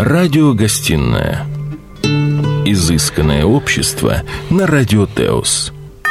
Радиогостинная. Изысканное общество на Радио Теос.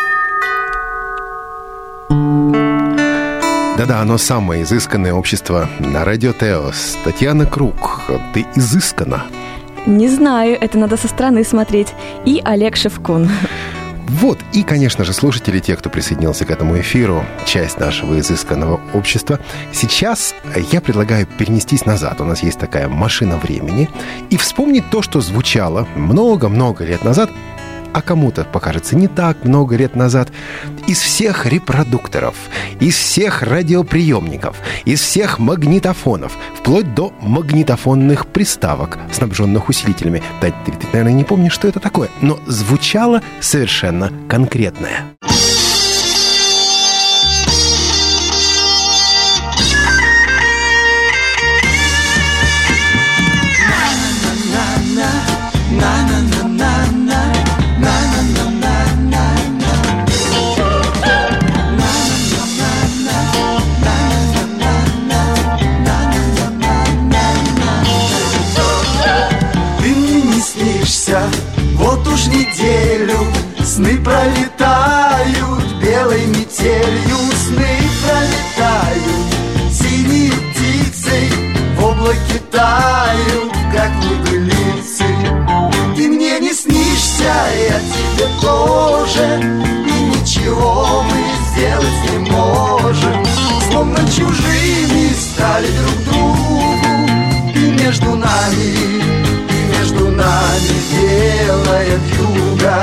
Да-да, оно самое изысканное общество на Радио Теос. Татьяна Круг, ты изыскана? Не знаю, это надо со стороны смотреть. И Олег Шевкун. Вот, и, конечно же, слушатели, те, кто присоединился к этому эфиру, часть нашего изысканного общества. Сейчас я предлагаю перенестись назад. У нас есть такая машина времени. И вспомнить то, что звучало много-много лет назад, а кому-то покажется не так много лет назад, из всех репродукторов, из всех радиоприемников, из всех магнитофонов, вплоть до магнитофонных приставок, снабженных усилителями. Ты, наверное, не помнишь, что это такое, но звучало совершенно конкретное. Вот уж неделю сны пролетают белой метелью, сны пролетают синей птицей, в облаке тают, как небылицы. Ты мне не снишься, я тебе тоже, и ничего мы сделать не можем. Словно чужими стали друг другу, и между нами белая вьюга.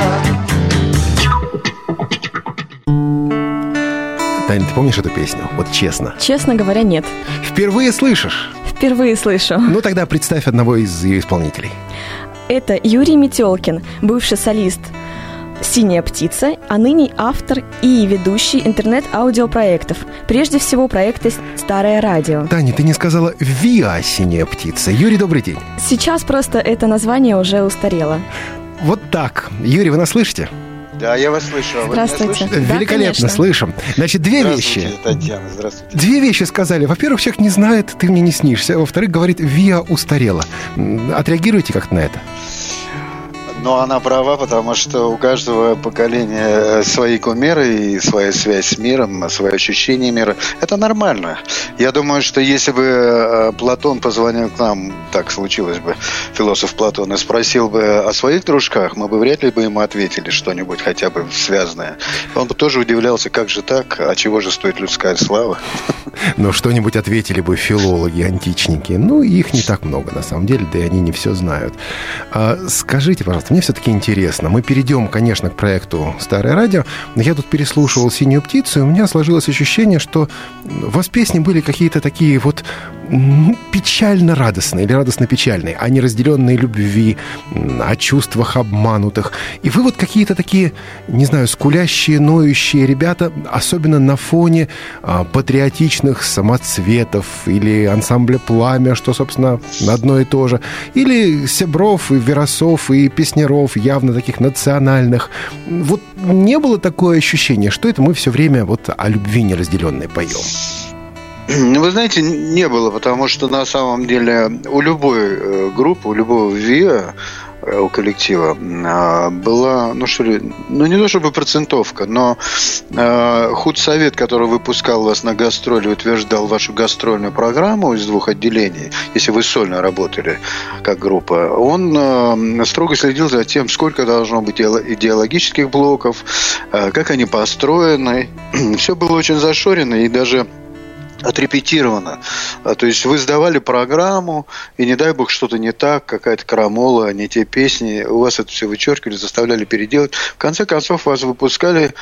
Таня, ты помнишь эту песню? Вот честно. Честно говоря, нет. Впервые слышишь? Впервые слышу. Ну тогда представь одного из ее исполнителей. Это Юрий Метелкин, бывший солист «Синяя птица», а ныне автор и ведущий интернет-аудиопроектов. Прежде всего, проекта «Старое радио». Таня, ты не сказала «ВИА «Синяя птица». Юрий, добрый день. Сейчас просто это название уже устарело. Вот так. Юрий, вы нас слышите? Да, я вас слышу. А вы Здравствуйте. меня Да, великолепно, конечно. слышим. Значит, две вещи. Татьяна, здравствуйте. Две вещи сказали. Во-первых, человек не знает, ты мне не снишься. Во-вторых, говорит, ВИА устарела. Отреагируйте как-то на это. Но она права, потому что у каждого поколения свои кумиры и своя связь с миром, свои ощущения мира. Это нормально. Я думаю, что если бы Платон позвонил к нам, так случилось бы, философ Платон, и спросил бы о своих дружках, мы бы вряд ли бы ему ответили что-нибудь хотя бы связанное. Он бы тоже удивлялся, как же так, а чего же стоит людская слава? Но что-нибудь ответили бы филологи, античники. Ну, их не так много, на самом деле, да и они не все знают. Скажите, пожалуйста, мне все-таки интересно. Мы перейдем, конечно, к проекту «Старое радио», но я тут переслушивал «Синюю птицу», и у меня сложилось ощущение, что у вас песни были какие-то такие вот печально радостные или радостно-печальные, о неразделенной любви, о чувствах обманутых. И вы вот какие-то такие, не знаю, скулящие, ноющие ребята, особенно на фоне патриотичных самоцветов или ансамбля «Пламя», что, собственно, одно и то же, или Себров, и Веросов, и песняров, явно таких национальных. Вот не было такое ощущение, что это мы все время вот о любви неразделенной поем? Вы знаете, не было, потому что на самом деле у любой группы, у любого ВИА, у коллектива была, не то чтобы процентовка, но худсовет, который выпускал вас на гастроли, утверждал вашу гастрольную программу из двух отделений, если вы сольно работали как группа, он строго следил за тем, сколько должно быть идеологических блоков, как они построены. Все было очень зашорено и даже отрепетировано. То есть вы сдавали программу, и не дай бог что-то не так, какая-то крамола, не те песни, у вас это все вычеркивали, заставляли переделать. В конце концов, вас выпускали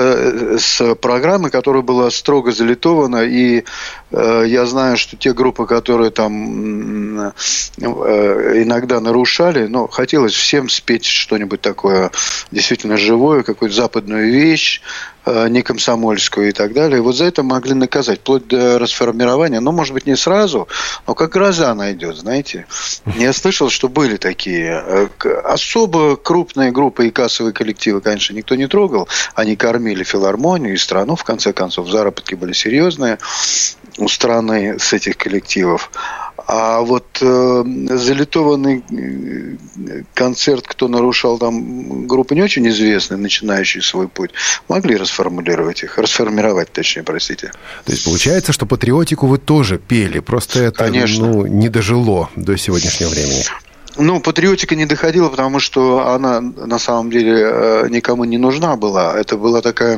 с программы, которая была строго залитована, и я знаю, что те группы, которые там иногда нарушали, но хотелось всем спеть что-нибудь такое действительно живое, какую-то западную вещь, не комсомольскую и так далее. И вот за это могли наказать, вплоть до расформирования. Ну, может быть, не сразу, но как гроза найдет, знаете. Я слышал, что были такие особо крупные группы и кассовые коллективы, конечно, никто не трогал. Они кормили филармонию и страну, в конце концов. Заработки были серьезные у страны с этих коллективов. А вот залитованный концерт, кто нарушал там группы не очень известные, начинающие свой путь, могли расформировать, простите. То есть получается, что патриотику вы тоже пели, просто это не дожило до сегодняшнего времени. Патриотика не доходила, потому что она на самом деле никому не нужна была. Это была такая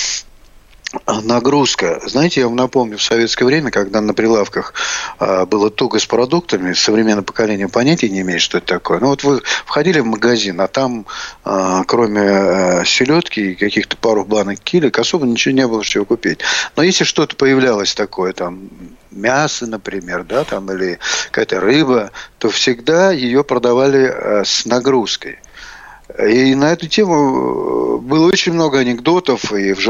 нагрузка. Знаете, я вам напомню, в советское время, когда на прилавках было туго с продуктами, современное поколение понятия не имеет, что это такое. Вы входили в магазин, а там, кроме селедки и каких-то пару банок килек, особо ничего не было, чего купить. Но если что-то появлялось такое, там, мясо, например, да, там, или какая-то рыба, то всегда ее продавали с нагрузкой. И на эту тему было очень много анекдотов, и в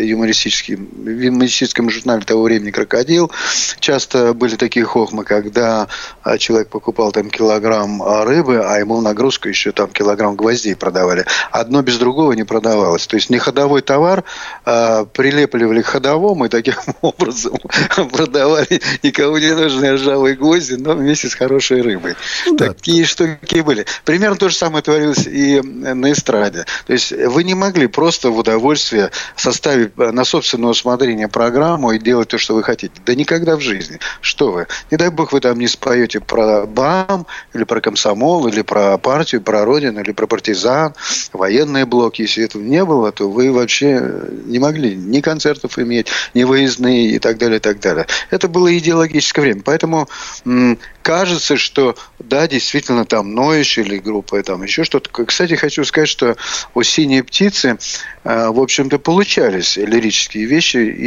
юмористическом журнале того времени «Крокодил» часто были такие хохмы, когда человек покупал там килограмм рыбы, а ему в нагрузку еще там килограмм гвоздей продавали. Одно без другого не продавалось. То есть неходовой товар прилепливали к ходовому, и таким образом продавали никому не нужные ржавые гвозди, но вместе с хорошей рыбой. Да. Такие штуки были. Примерно то же самое творилось и на эстраде. То есть вы не могли просто в удовольствие составить на собственное усмотрение программу и делать то, что вы хотите. Да никогда в жизни. Что вы? Не дай бог вы там не споете про БАМ, или про комсомол, или про партию, про Родину, или про партизан, военные блоки. Если этого не было, то вы вообще не могли ни концертов иметь, ни выездные и так далее, и так далее. Это было идеологическое время. Поэтому кажется, что да, действительно там Ноиш или группа, там еще что-то. Кстати, хочу сказать, что у «Синей птицы», в общем-то, получались лирические вещи, и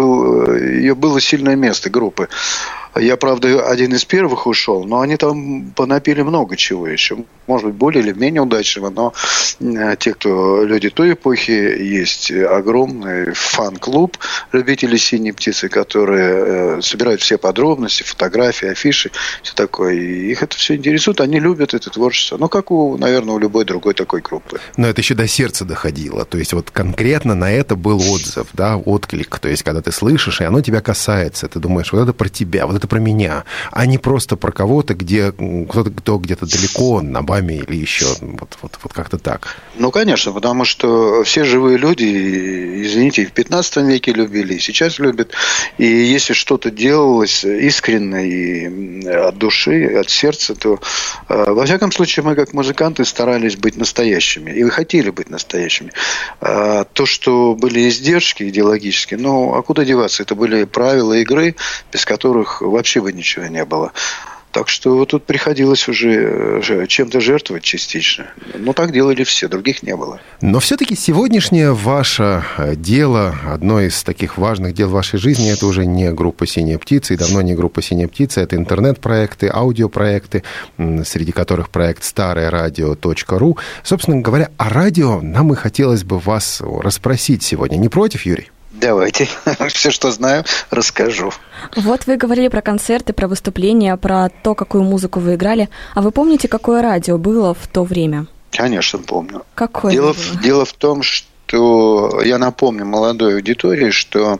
ее было сильное место группы. Я, правда, один из первых ушел, но они там понапили много чего еще. Может быть, более или менее удачного, но те, кто люди той эпохи, есть огромный фан-клуб любителей «Синей птицы», которые собирают все подробности, фотографии, афиши, все такое. И их это все интересует, они любят это творчество. Как наверное, у любой другой такой группы. Но это еще до сердца доходило. То есть вот конкретно на это был отзыв, да, отклик. То есть когда ты слышишь, и оно тебя касается, ты думаешь, вот это про тебя, вот это про меня, а не просто про кого-то, кто где-то далеко, на БАМе или еще, вот как-то так. Конечно, потому что все живые люди, извините, и в 15 веке любили, и сейчас любят. И если что-то делалось искренне и от души, от сердца, то, во всяком случае, мы, как музыканты, старались быть настоящими. И вы хотели быть настоящими. То, что были издержки идеологические, а куда деваться? Это были правила игры, без которых вообще бы ничего не было. Так что тут приходилось уже чем-то жертвовать частично. Так делали все, других не было. Но все-таки сегодняшнее ваше дело, одно из таких важных дел вашей жизни, это уже не группа «Синяя птица», и давно не группа «Синяя птица», это интернет-проекты, аудиопроекты, среди которых проект староерадио.ру. Собственно говоря, о радио нам и хотелось бы вас расспросить сегодня. Не против, Юрий? Давайте. Все, что знаю, расскажу. Вот вы говорили про концерты, про выступления, про то, какую музыку вы играли. А вы помните, какое радио было в то время? Конечно, помню. Какое дело в том, что я напомню молодой аудитории, что...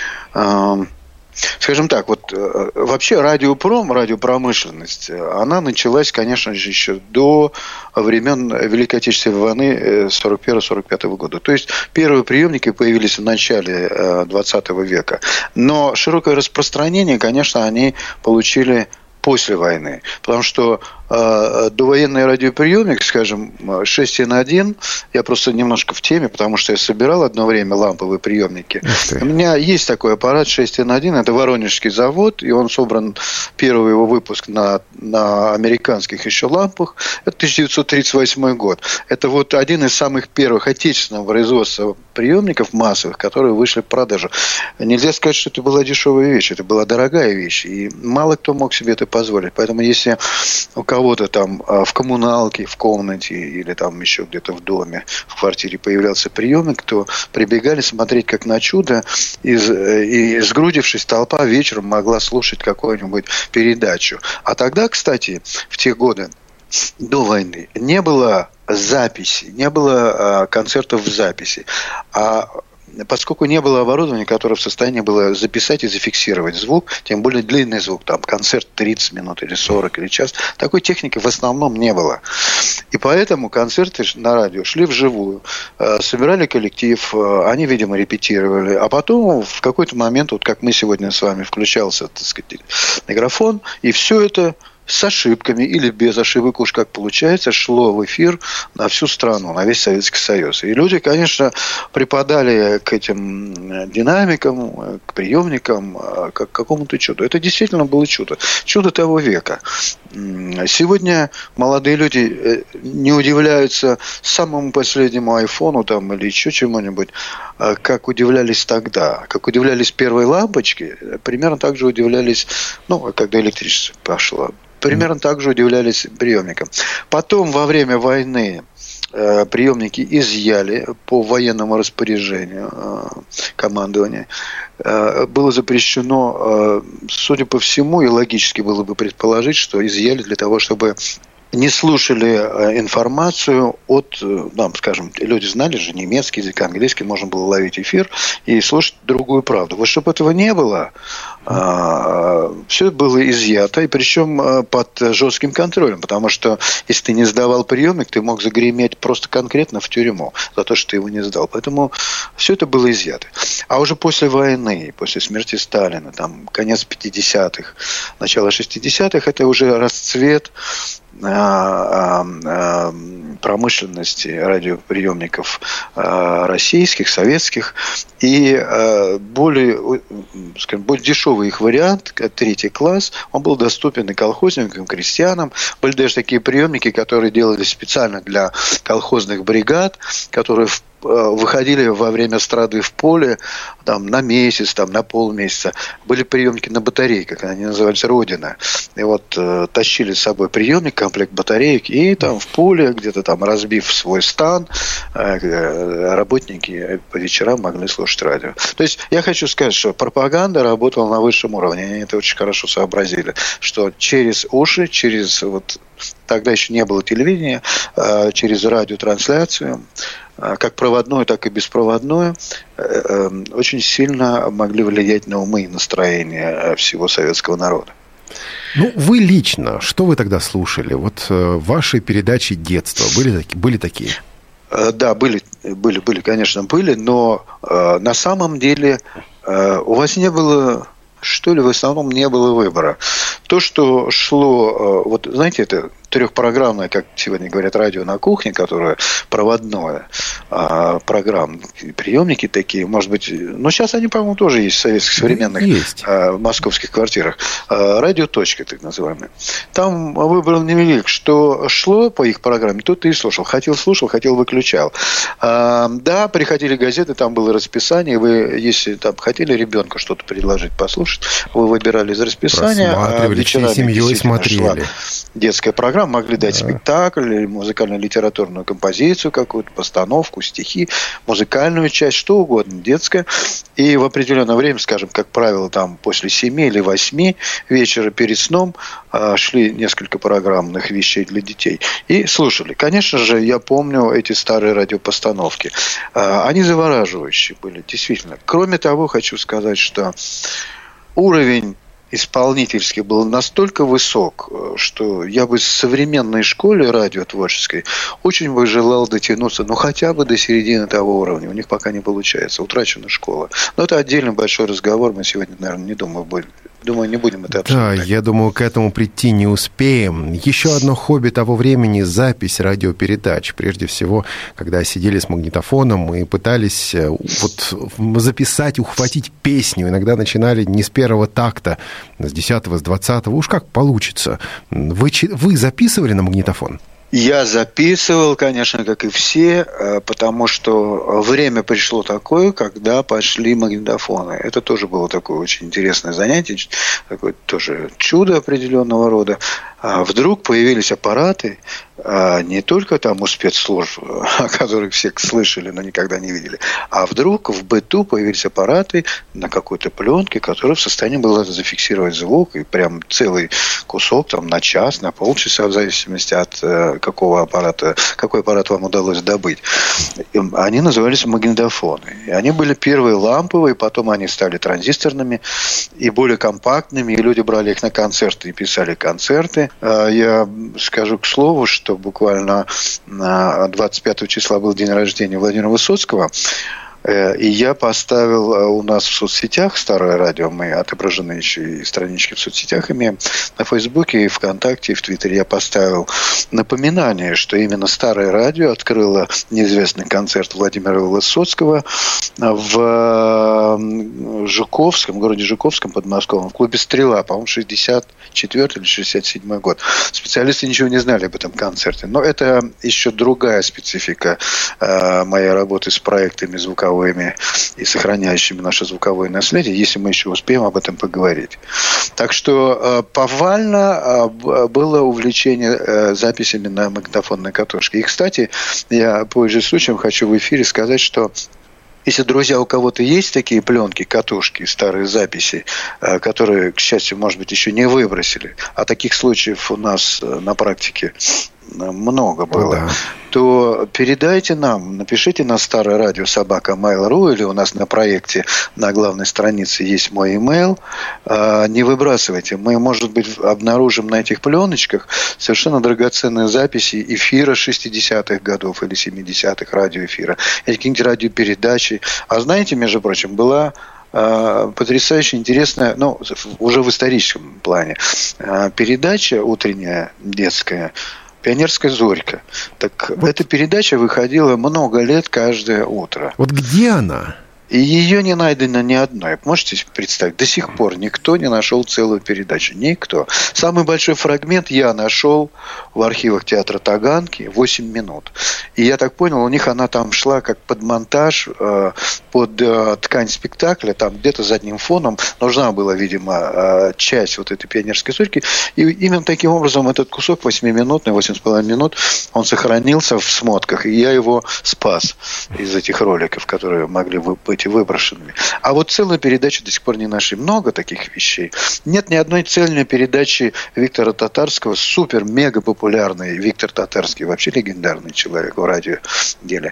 Скажем так, вообще радиопромышленность, она началась, конечно же, еще до времен Великой Отечественной войны 1941-1945 года. То есть первые приемники появились в начале 20 века. Но широкое распространение, конечно, они получили после войны. Потому что довоенный радиоприемник, скажем, 6N1, я просто немножко в теме, потому что я собирал одно время ламповые приемники. У меня есть такой аппарат 6N1, это воронежский завод, и он собран, первый его выпуск на американских еще лампах, это 1938 год. Это один из самых первых отечественного производства приемников массовых, которые вышли в продажу. Нельзя сказать, что это была дешевая вещь, это была дорогая вещь, и мало кто мог себе это позволить. Поэтому если у кого-то там в коммуналке, в комнате или там еще где-то в доме, в квартире появлялся приемник, то прибегали смотреть как на чудо, и сгрудившись, толпа вечером могла слушать какую-нибудь передачу. А тогда, кстати, в те годы до войны не было записи, не было концертов в записи. А поскольку не было оборудования, которое в состоянии было записать и зафиксировать звук, тем более длинный звук, там концерт 30 минут или 40 или час, такой техники в основном не было. И поэтому концерты на радио шли вживую, собирали коллектив, они, видимо, репетировали, а потом в какой-то момент, вот как мы сегодня с вами, включался, так сказать, микрофон, и все это с ошибками или без ошибок, уж как получается, шло в эфир на всю страну, на весь Советский Союз. И люди, конечно, припадали к этим динамикам, к приемникам, к какому-то чуду. Это действительно было чудо. Чудо того века. Сегодня молодые люди не удивляются самому последнему айфону там, или еще чему-нибудь, как удивлялись тогда. Как удивлялись первой лампочке, примерно так же удивлялись, когда электричество пошло. Примерно так же удивлялись приемникам. Потом, во время войны, приемники изъяли по военному распоряжению командования. Было запрещено, судя по всему, и логически было бы предположить, что изъяли для того, чтобы не слушали информацию от, скажем, люди знали же немецкий язык, английский, можно было ловить эфир и слушать другую правду. Вот чтобы этого не было, все было изъято, и причем под жестким контролем, потому что если ты не сдавал приемник, ты мог загреметь просто конкретно в тюрьму за то, что ты его не сдал. Поэтому все это было изъято. А уже после войны, после смерти Сталина, там конец 50-х, начало 60-х, это уже расцвет промышленности радиоприемников российских, советских, и более дешевый их вариант, третий класс, он был доступен и колхозникам, и крестьянам. Были даже такие приемники, которые делались специально для колхозных бригад, которые выходили во время страды в поле там, на месяц, там, на полмесяца. Были приемники на батарейках, они назывались «Родина». И вот тащили с собой приемник, комплект батареек, и там в поле, где-то там разбив свой стан, работники по вечерам могли слушать радио. То есть я хочу сказать, что пропаганда работала на высшем уровне. Они это очень хорошо сообразили, что через уши, через тогда еще не было телевидения, через радиотрансляцию, как проводную, так и беспроводную, очень сильно могли влиять на умы и настроение всего советского народа. Вы лично, что вы тогда слушали? Ваши передачи детства были такие? Да, были, конечно, были, но на самом деле у вас не было, в основном не было выбора. То, что шло, знаете, это трехпрограммное, как сегодня говорят, радио на кухне, которое проводное, программы, приемники такие, может быть, сейчас они, по-моему, тоже есть в советских современных московских квартирах. Радиоточка, так называемая. Там выбор невелик, что шло по их программе, то ты и слушал. Хотел, слушал, хотел, выключал. Да, приходили газеты, там было расписание, вы, если там хотели ребенку что-то предложить, послушать, вы выбирали из расписания, а вечерами семьей смотрели. Детская программа, могли дать спектакль или музыкально-литературную композицию какую-то, постановку, стихи, музыкальную часть, что угодно, детская. И в определенное время, скажем, как правило, там после 7 или 8 вечера перед сном шли несколько программных вещей для детей. И слушали. Конечно же, я помню эти старые радиопостановки. Они завораживающие были, действительно. Кроме того, хочу сказать, что уровень исполнительский был настолько высок, что я бы в современной школе радиотворческой очень бы желал дотянуться, хотя бы до середины того уровня. У них пока не получается. Утрачена школа. Но это отдельный большой разговор. Мы сегодня, наверное, не будем это обсуждать. Да, я думаю, к этому прийти не успеем. Еще одно хобби того времени – запись радиопередач. Прежде всего, когда сидели с магнитофоном и пытались записать, ухватить песню. Иногда начинали не с первого такта, с 10-го, с 20-го. Уж как получится. Вы записывали на магнитофон? Я записывал, конечно, как и все, потому что время пришло такое, когда пошли магнитофоны. Это тоже было такое очень интересное занятие, такое тоже чудо определенного рода. вдруг появились аппараты, не только там у спецслужб, о которых все слышали, но никогда не видели, а вдруг в быту появились аппараты на какой-то пленке, которая в состоянии была зафиксировать звук, и прям целый кусок там, на час, на полчаса, в зависимости от какой аппарат вам удалось добыть. Они назывались магнитофоны. И они были первые ламповые, потом они стали транзисторными и более компактными, и люди брали их на концерты и писали концерты. Я скажу к слову, что буквально 25 числа был день рождения Владимира Высоцкого, и я поставил у нас в соцсетях «Старое радио», мы отображены еще и странички в соцсетях имеем, на Фейсбуке, и ВКонтакте, и в Твиттере я поставил напоминание, что именно «Старое радио» открыло неизвестный концерт Владимира Высоцкого в Жуковском, городе Жуковском, подмосковном, в клубе «Стрела», по-моему, 64 или 67 год. Специалисты ничего не знали об этом концерте, но это еще другая специфика моей работы с проектами звуковыми и сохраняющими наше звуковое наследие, если мы еще успеем об этом поговорить. Так что повально было увлечение записями на магнитофонной катушке. И, кстати, я, пользуясь случаем, хочу в эфире сказать, что если, друзья, у кого-то есть такие пленки, катушки, старые записи, которые, к счастью, может быть, еще не выбросили, а таких случаев у нас на практике много было, да, то передайте нам, напишите на старое радио @mail.ru, или у нас на проекте на главной странице есть мой имейл. Не выбрасывайте. Мы, может быть, обнаружим на этих пленочках совершенно драгоценные записи эфира 60-х годов или 70-х, радиоэфира, или какие-нибудь радиопередачи. А знаете, между прочим, была потрясающе интересная, ну, уже в историческом плане, передача утренняя, детская, «Пионерская зорька». Так вот. Эта передача выходила много лет каждое утро. Вот где она? И ее не найдено ни одной. Можете представить? До сих пор никто не нашел целую передачу. Никто. Самый большой фрагмент я нашел в архивах театра Таганки, 8 минут. И я так понял, у них она там шла как под монтаж, под ткань спектакля. Там где-то задним фоном нужна была, видимо, часть вот этой «Пионерской зорьки». И именно таким образом этот кусок 8-минутный, 8,5 минут, он сохранился в смотках. И я его спас из этих роликов, которые могли быть выброшенными. А вот целую передачу до сих пор не нашли. Много таких вещей. Нет ни одной цельной передачи Виктора Татарского, супер-мега популярный Виктор Татарский, вообще легендарный человек в радиоделе.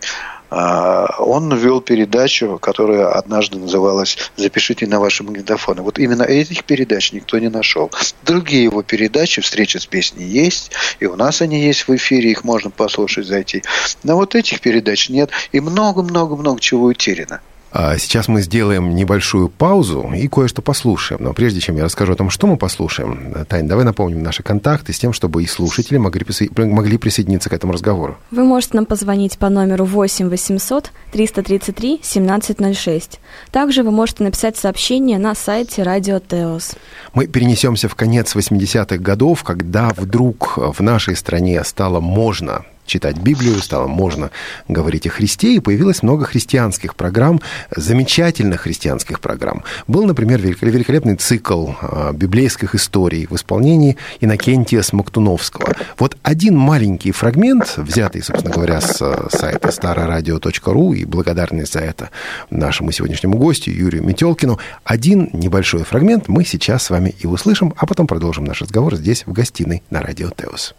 Он вел передачу, которая однажды называлась «Запишите на ваши магнитофоны». Вот именно этих передач никто не нашел. Другие его передачи, «Встреча с песней» есть, и у нас они есть в эфире, их можно послушать, зайти. Но вот этих передач нет, и много-много-много чего утеряно. Сейчас мы сделаем небольшую паузу и кое-что послушаем. Но прежде чем я расскажу о том, что мы послушаем, Тань, давай напомним наши контакты с тем, чтобы и слушатели могли присоединиться к этому разговору. Вы можете нам позвонить по номеру 8 800 333 1706. Также вы можете написать сообщение на сайте Радио Теос. Мы перенесемся в конец 80-х годов, когда вдруг в нашей стране стало можно читать Библию, стало можно говорить о Христе, и появилось много христианских программ, замечательных христианских программ. Был, например, великолепный цикл библейских историй в исполнении Иннокентия Смоктуновского. Вот один маленький фрагмент, взятый, собственно говоря, с сайта старорадио.ру, и благодарность за это нашему сегодняшнему гостю Юрию Метелкину, один небольшой фрагмент мы сейчас с вами и услышим, а потом продолжим наш разговор здесь, в гостиной на Радио Теос.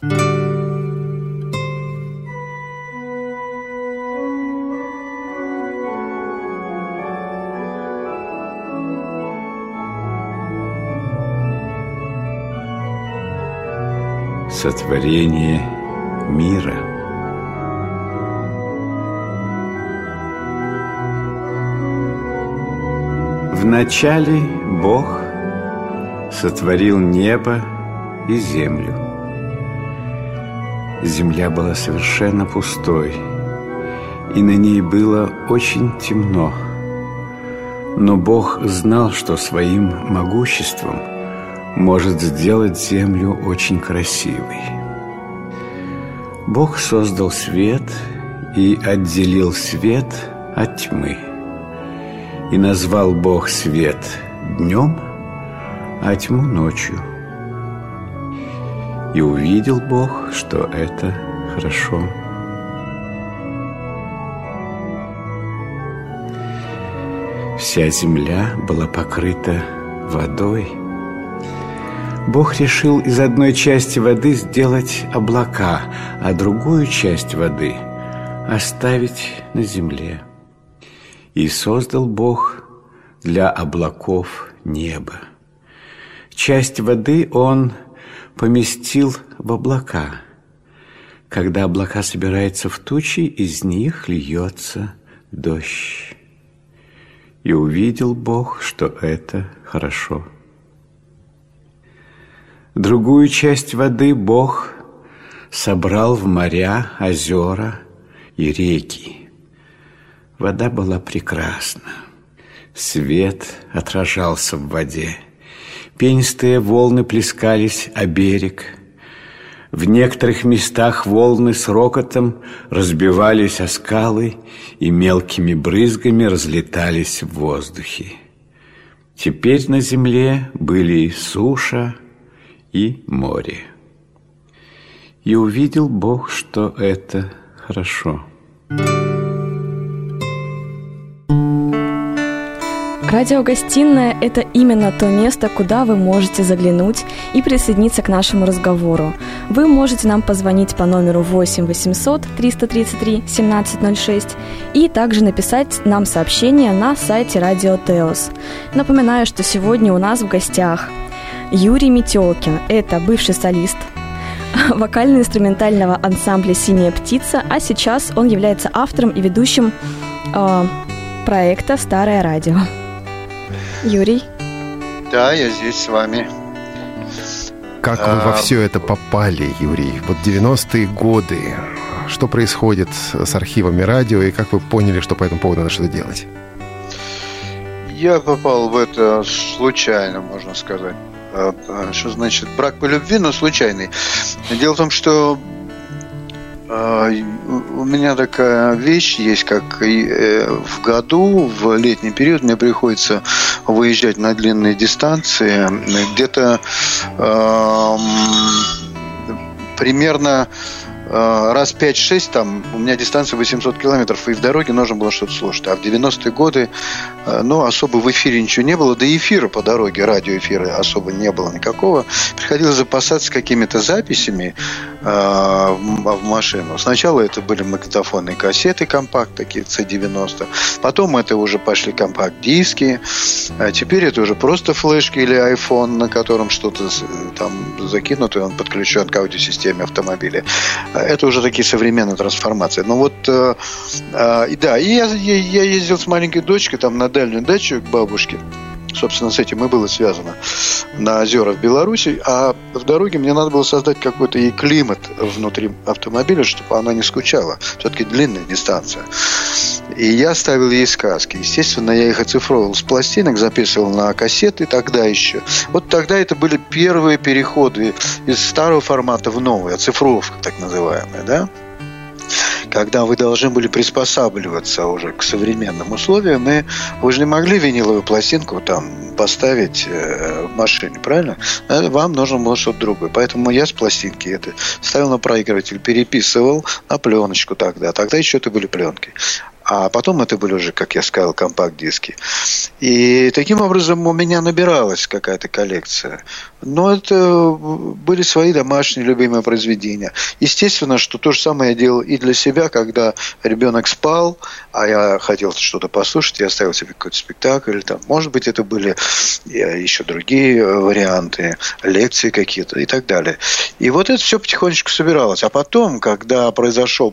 Сотворение мира. Вначале Бог сотворил небо и землю. Земля была совершенно пустой, и на ней было очень темно. Но Бог знал, что своим могуществом может сделать землю очень красивой. Бог создал свет и отделил свет от тьмы. И назвал Бог свет днем, а тьму ночью. И увидел Бог, что это хорошо. Вся земля была покрыта водой. Бог решил из одной части воды сделать облака, а другую часть воды оставить на земле. И создал Бог для облаков небо. Часть воды Он поместил в облака. Когда облака собираются в тучи, из них льется дождь. И увидел Бог, что это хорошо. Другую часть воды Бог собрал в моря, озера и реки. Вода была прекрасна. Свет отражался в воде. Пенистые волны плескались о берег. В некоторых местах волны с рокотом разбивались о скалы и мелкими брызгами разлетались в воздухе. Теперь на земле были и суша, и море. И увидел Бог, что это хорошо. Радиогостиная – это именно то место, куда вы можете заглянуть и присоединиться к нашему разговору. Вы можете нам позвонить по номеру 8 800 333 1706 и также написать нам сообщение на сайте Радио Теос. Напоминаю, что сегодня у нас в гостях Юрий Метелкин – это бывший солист вокально-инструментального ансамбля «Синяя птица», а сейчас он является автором и ведущим проекта «Старое радио». Юрий? Да, я здесь с вами. Как вы во все это попали, Юрий? Вот 90-е годы. Что происходит с архивами радио, и как вы поняли, что по этому поводу надо что-то делать? Я попал в это случайно, можно сказать. Что значит брак по любви, но случайный. Дело в том, что у меня такая вещь есть, как в году, в летний период мне приходится выезжать на длинные дистанции. Где-то примерно раз 5-6, там у меня дистанция 800 километров, и в дороге нужно было что-то слушать. А в 90-е годы, особо в эфире ничего не было, да и эфира по дороге, радиоэфира особо не было никакого. Приходилось запасаться какими-то записями в машину. Сначала это были магнитофонные кассеты, компакт, такие C90. Потом это уже пошли компакт-диски. А теперь это уже просто флешки или iPhone, на котором что-то там закинуто, и он подключен к аудиосистеме автомобиля. Это уже такие современные трансформации. Но вот, да, и я ездил с маленькой дочкой там на дальнюю дачу к бабушке. Собственно, с этим и было связано. На озера в Беларуси. А в дороге мне надо было создать какой-то ей климат внутри автомобиля, чтобы она не скучала. Все-таки длинная дистанция. И я ставил ей сказки. Естественно, я их оцифровывал с пластинок, записывал на кассеты тогда еще. Вот тогда это были первые переходы из старого формата в новый, оцифровка так называемая, да? Когда вы должны были приспосабливаться уже к современным условиям, и вы же не могли виниловую пластинку там поставить в машине, правильно? Вам нужно было что-то другое. Поэтому я с пластинки это ставил на проигрыватель, переписывал на пленочку тогда. Тогда еще это были пленки. А потом это были уже, как я сказал, компакт-диски. И таким образом у меня набиралась какая-то коллекция. Но это были свои домашние любимые произведения. Естественно, что то же самое я делал и для себя, когда ребенок спал, а я хотел что-то послушать, я ставил себе какой-то спектакль. Там, может быть, это были еще другие варианты, лекции какие-то и так далее. И вот это все потихонечку собиралось. А потом, когда произошел,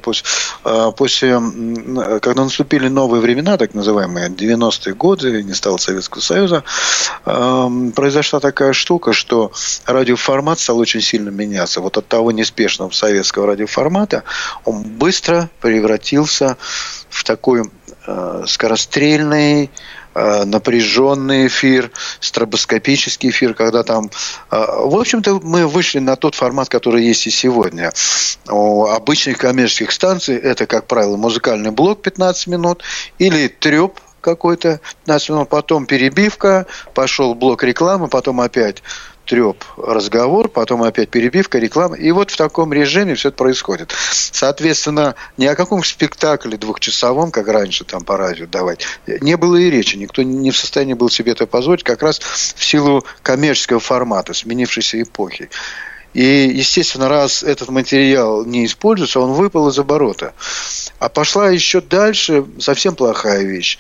когда наступили новые времена, так называемые 90-е годы, не стало Советского Союза, произошла такая штука, что радиоформат стал очень сильно меняться. Вот от того неспешного советского радиоформата он быстро превратился в такой скорострельный, напряженный эфир, стробоскопический эфир, когда там... В общем-то, мы вышли на тот формат, который есть и сегодня. У обычных коммерческих станций это, как правило, музыкальный блок 15 минут или трёп какой-то 15 минут, потом перебивка, пошел блок рекламы, потом опять трёп, разговор, потом опять перебивка, реклама. И вот в таком режиме все это происходит. Соответственно, ни о каком спектакле двухчасовом, как раньше там по радио давать, не было и речи. Никто не в состоянии был себе это позволить, как раз в силу коммерческого формата, сменившейся эпохи. И, естественно, раз этот материал не используется, он выпал из оборота. А пошла еще дальше совсем плохая вещь.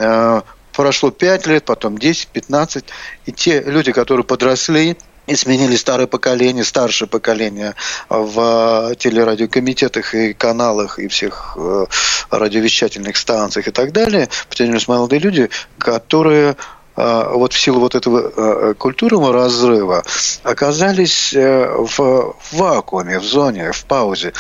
Прошло 5 лет, потом 10, 15. И те люди, которые подросли и сменили старое поколение в телерадиокомитетах и каналах, и всех радиовещательных станциях и так далее, потерялись молодые люди, которые вот в силу вот этого культурного разрыва оказались в вакууме, в зоне, в паузе.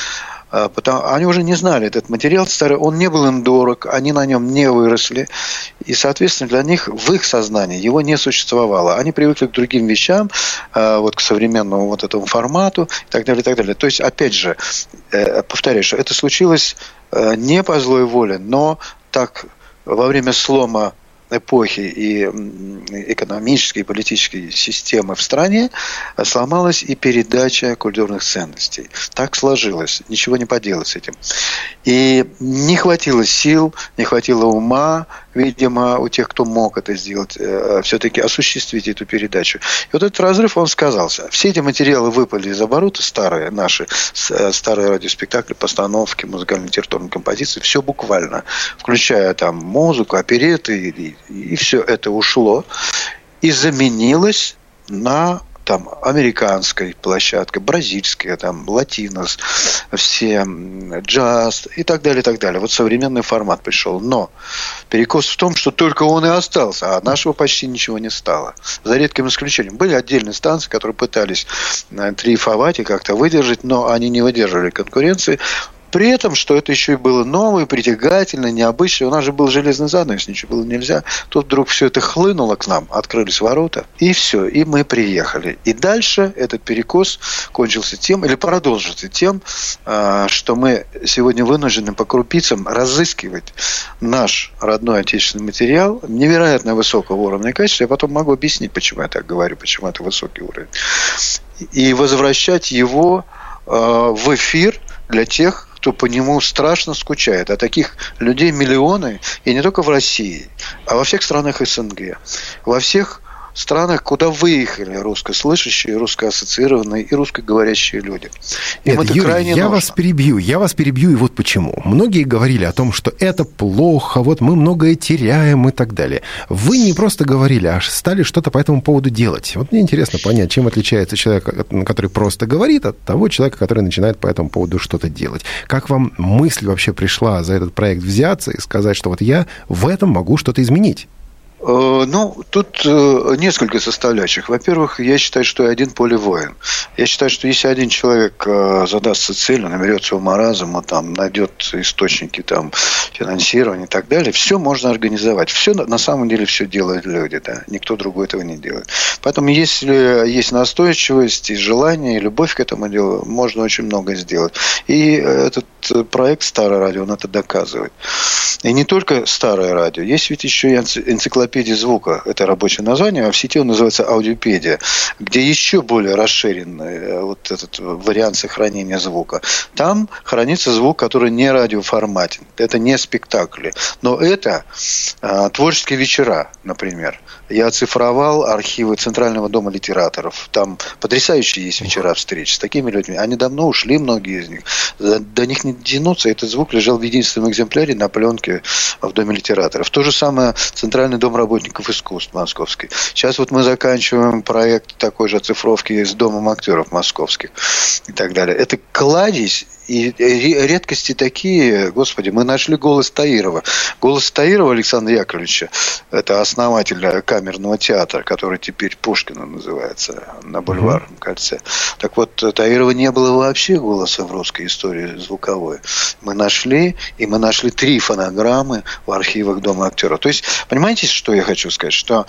Они уже не знали этот материал старый, он не был им дорог, они на нем не выросли, и, соответственно, для них в их сознании его не существовало. Они привыкли к другим вещам, вот к современному вот этому формату и так далее, и так далее. То есть, опять же, повторяю, что это случилось не по злой воле, но так во время слома эпохи и экономической и политической системы в стране сломалась и передача культурных ценностей. Так сложилось. Ничего не поделать с этим. И не хватило сил, не хватило ума, видимо, у тех, кто мог это сделать, все-таки осуществить эту передачу. И вот этот разрыв, он сказался. Все эти материалы выпали из оборота, старые наши, старые радиоспектакли, постановки, музыкально-литературные композиции, все буквально, включая там музыку, опереты, и все это ушло и заменилось на там американской площадке, бразильская, там латинос, все джаз и так далее, и так далее. Вот современный формат пришел. Но перекос в том, что только он и остался, а нашего почти ничего не стало. За редким исключением. Были отдельные станции, которые пытались триумфовать и как-то выдержать, но они не выдерживали конкуренции. При этом, что это еще и было новое, притягательно, необычное. У нас же был железный занавес, ничего было нельзя. Тут вдруг все это хлынуло к нам, открылись ворота, и все, и мы приехали. И дальше этот перекос кончился тем, или продолжится тем, что мы сегодня вынуждены по крупицам разыскивать наш родной отечественный материал невероятно высокого уровня и качества. Я потом могу объяснить, почему я так говорю, почему это высокий уровень. И возвращать его в эфир для тех, кто по нему страшно скучает. А таких людей миллионы, и не только в России, а во всех странах СНГ. Во всех странах, куда выехали русскослышащие, русскоассоциированные и русскоговорящие люди. Им это Юрий, крайне я нужно. вас перебью, и вот почему. Многие говорили о том, что это плохо, вот мы многое теряем и так далее. Вы не просто говорили, а стали что-то по этому поводу делать. Вот мне интересно понять, чем отличается человек, который просто говорит, от того человека, который начинает по этому поводу что-то делать. Как вам мысль вообще пришла за этот проект взяться и сказать, что вот я в этом могу что-то изменить? Ну, тут несколько составляющих. Во-первых, я считаю, что я один поле воин. Я считаю, что если один человек задастся целью, наберется ума разума, там, найдет источники там, финансирования и так далее, все можно организовать. Все, на самом деле, все делают люди, да? Никто другой этого не делает. Поэтому, если есть настойчивость и желание, и любовь к этому делу, можно очень много сделать. И этот проект «Старое радио», он это доказывает. И не только «Старое радио». Есть ведь еще и энциклопедия звука. Это рабочее название, а в сети он называется «Аудиопедия», где еще более расширенный вот этот вариант сохранения звука. Там хранится звук, который не радиоформатен. Это не спектакли. Но это творческие вечера, например. Я оцифровал архивы Центрального дома литераторов. Там потрясающие есть вечера встреч с такими людьми. Они давно ушли, многие из них. До них не дотянуться. Этот звук лежал в единственном экземпляре на пленке в Доме литераторов. То же самое Центральный дом работников искусств московский. Сейчас вот мы заканчиваем проект такой же оцифровки с Домом актеров московских и так далее. Это кладезь. И редкости такие, господи, мы нашли голос Таирова. Голос Таирова Александра Яковлевича, это основатель камерного театра, который теперь Пушкина называется, на Бульварном кольце. Так вот, Таирова не было вообще голоса в русской истории звуковой. Мы нашли 3 фонограммы в архивах Дома актеров. То есть, понимаете, что я хочу сказать? Что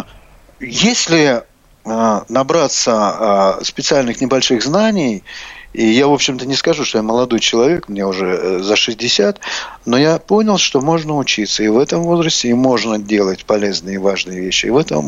если набраться специальных небольших знаний И я, в общем-то, не скажу, что я молодой человек, мне уже за 60, но я понял, что можно учиться и в этом возрасте, и можно делать полезные и важные вещи.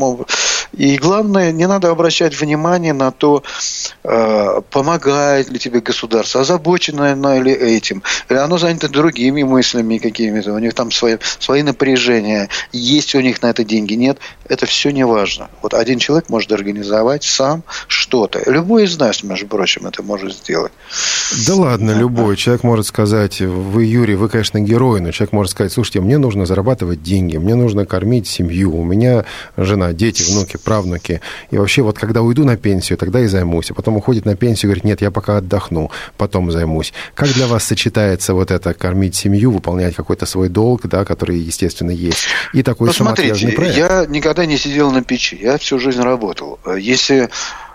И главное, не надо обращать внимание на то, помогает ли тебе государство, озабочено оно ли этим, или оно занято другими мыслями какими-то, у них там свои напряжения, есть у них на это деньги, нет, это все не важно. Вот один человек может организовать сам что-то. Любой из нас, между прочим, это может сделать. Да ладно, любой. Человек может сказать, вы, Юрий, вы, конечно, герой, но человек может сказать, слушайте, мне нужно зарабатывать деньги, мне нужно кормить семью, у меня жена, дети, внуки, правнуки. И вообще, вот когда уйду на пенсию, тогда и займусь. А потом уходит на пенсию и говорит, нет, я пока отдохну, потом займусь. Как для вас сочетается вот это кормить семью, выполнять какой-то свой долг, да, который, естественно, есть, и такой самоотверженный проект? Я никогда не сидел на печи, я всю жизнь работал. Если...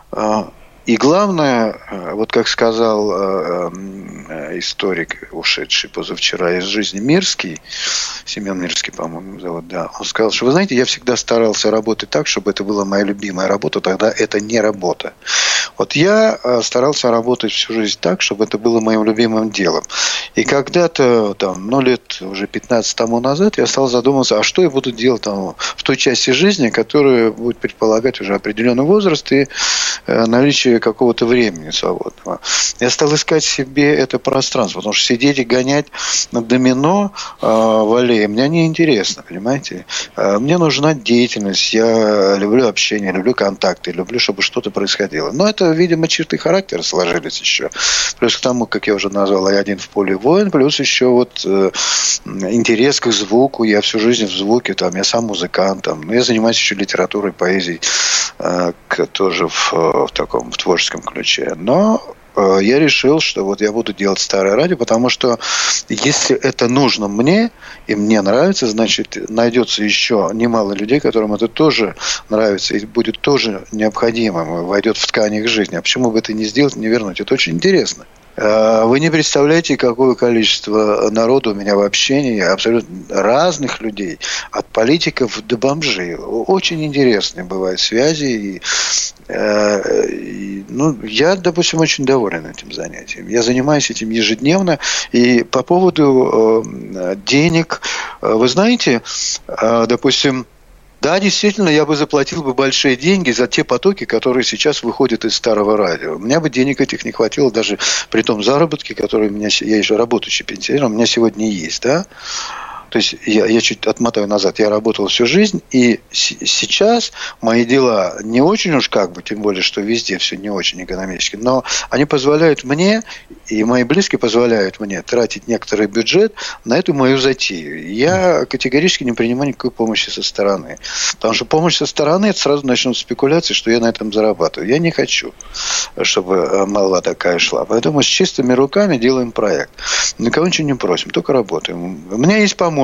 И главное, вот как сказал историк, ушедший позавчера из жизни, Мирский, Семен Мирский, по-моему, зовут, да, он сказал, что, вы знаете, я всегда старался работать так, чтобы это была моя любимая работа, тогда это не работа. Вот я старался работать всю жизнь так, чтобы это было моим любимым делом. И когда-то, лет уже 15 тому назад, я стал задумываться, а что я буду делать там в той части жизни, которая будет предполагать уже определенный возраст и наличие какого-то времени свободного. Я стал искать себе это пространство, потому что сидеть и гонять на домино в аллее мне неинтересно, понимаете? Мне нужна деятельность, я люблю общение, люблю контакты, люблю, чтобы что-то происходило. Но это, видимо, черты характера сложились еще. Плюс к тому, как я уже назвал, я один в поле воин, плюс еще вот интерес к звуку, я всю жизнь в звуке, я сам музыкант, я занимаюсь еще литературой, поэзией, тоже в таком творческом ключе. Но я решил, что вот я буду делать старое радио, потому что если это нужно мне, и мне нравится, значит, найдется еще немало людей, которым это тоже нравится, и будет тоже необходимым, войдет в ткань их жизни. А почему бы это не сделать, не вернуть? Это очень интересно. Вы не представляете, какое количество народу у меня в общении, абсолютно разных людей, от политиков до бомжей. Очень интересные бывают связи. Я, допустим, очень доволен этим занятием. Я занимаюсь этим ежедневно. И по поводу денег, вы знаете, допустим, да, действительно, я бы заплатил бы большие деньги за те потоки, которые сейчас выходят из старого радио. У меня бы денег этих не хватило даже при том заработке, который у меня, я еще работающий пенсионер, у меня сегодня есть, да. То есть я чуть отмотаю назад, я работал всю жизнь, и сейчас мои дела не очень уж тем более, что везде все не очень экономически, но они позволяют мне, и мои близкие позволяют мне тратить некоторый бюджет на эту мою затею. Я категорически не принимаю никакой помощи со стороны. Потому что помощь со стороны, это сразу начнут спекуляции, что я на этом зарабатываю. Я не хочу, чтобы молва такая шла. Поэтому с чистыми руками делаем проект. Никого ничего не просим, только работаем. У меня есть помощница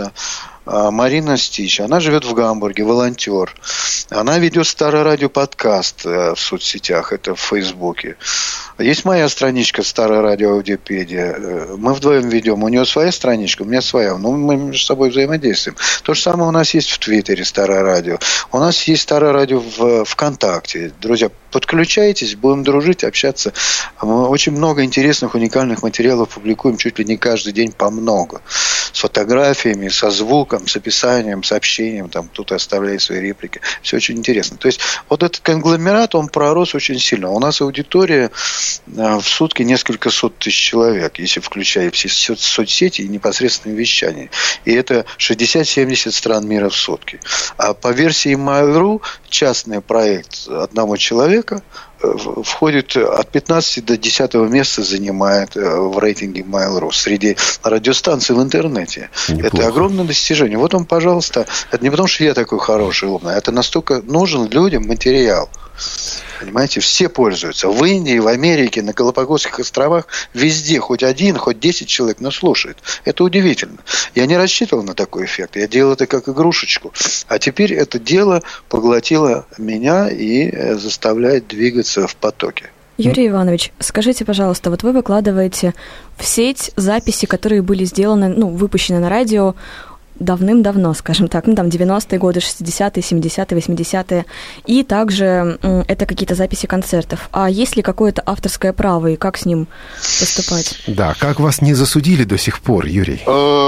Марина Стич. Она живет в Гамбурге, волонтер. Она ведет старый радиоподкаст в соцсетях, это в Фейсбуке. Есть моя страничка «Старое радио Аудиопедия». Мы вдвоем ведем. У нее своя страничка, у меня своя. Но мы между собой взаимодействуем. То же самое у нас есть в Твиттере «Старое радио». У нас есть «Старое радио» в ВКонтакте. Друзья, подключайтесь, будем дружить, общаться. Мы очень много интересных, уникальных материалов публикуем чуть ли не каждый день по много. С фотографиями, со звуком, с описанием, сообщением. Кто-то оставляет свои реплики. Все очень интересно. То есть вот этот конгломерат, он пророс очень сильно. У нас аудитория в сутки несколько сот тысяч человек, если включая все соцсети и непосредственное вещание. И это 60-70 стран мира в сутки. А по версии Mail.ru частный проект одного человека входит от 15 до 10 места, занимает в рейтинге Mail.ru среди радиостанций в интернете. Неплохо. Это огромное достижение. Вот он, пожалуйста, это не потому, что я такой хороший, умный, это настолько нужен людям материал. Понимаете, все пользуются. В Индии, в Америке, на Галапагосских островах, везде хоть один, хоть 10 человек, но слушают. Это удивительно. Я не рассчитывал на такой эффект. Я делал это как игрушечку. А теперь это дело поглотило меня и заставляет двигаться в потоке. Юрий Иванович, скажите, пожалуйста, вот вы выкладываете в сеть записи, которые были сделаны, выпущены на радио давным-давно, скажем так, там 90-е годы, 60-е, 70-е, 80-е, и также это какие-то записи концертов. А есть ли какое-то авторское право, и как с ним поступать? Да, как вас не засудили до сих пор, Юрий?